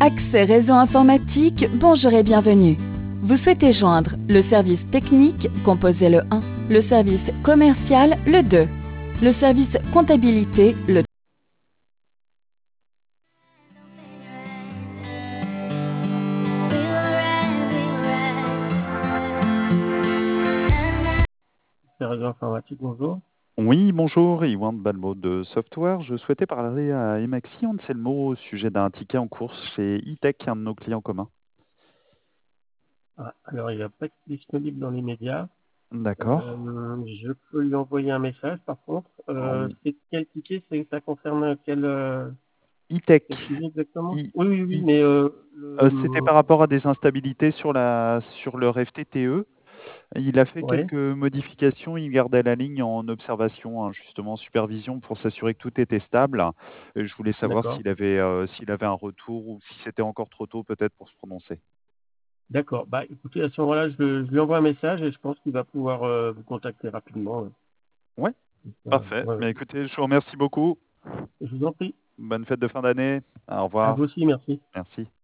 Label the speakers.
Speaker 1: Accès réseau informatique, bonjour et bienvenue. Vous souhaitez joindre le service technique, composez le 1, le service commercial, le 2, le service comptabilité, le
Speaker 2: Réseau informatique, bonjour.
Speaker 3: Oui, bonjour, Iwan Balmo de Software. Je souhaitais parler à Emaxi Anselmo au sujet d'un ticket en course chez E-Tech, un de nos clients communs.
Speaker 2: Ah, alors, il va pas être disponible dans les médias.
Speaker 3: D'accord.
Speaker 2: Je peux lui envoyer un message, par contre.
Speaker 3: Oui.
Speaker 2: C'est quel ticket? Ça concerne quel
Speaker 3: E-Tech.
Speaker 2: sujet exactement?
Speaker 3: I-
Speaker 2: Oui, oui, oui,
Speaker 3: I-
Speaker 2: mais
Speaker 3: C'était par rapport à des instabilités sur leur FTTE. Il a fait
Speaker 2: ouais,
Speaker 3: quelques modifications. Il gardait la ligne en observation, hein, justement, supervision pour s'assurer que tout était stable. Je voulais savoir
Speaker 2: d'accord.
Speaker 3: s'il avait un retour ou si c'était encore trop tôt peut-être pour se prononcer.
Speaker 2: D'accord. Bah, écoutez, à ce moment-là, je lui envoie un message et je pense qu'il va pouvoir vous contacter rapidement.
Speaker 3: Ouais, parfait.
Speaker 2: Ouais, ouais.
Speaker 3: Mais écoutez, je vous remercie beaucoup.
Speaker 2: Je vous en prie.
Speaker 3: Bonne fête de fin d'année. Au
Speaker 2: À
Speaker 3: revoir.
Speaker 2: vous aussi, merci.
Speaker 3: Merci.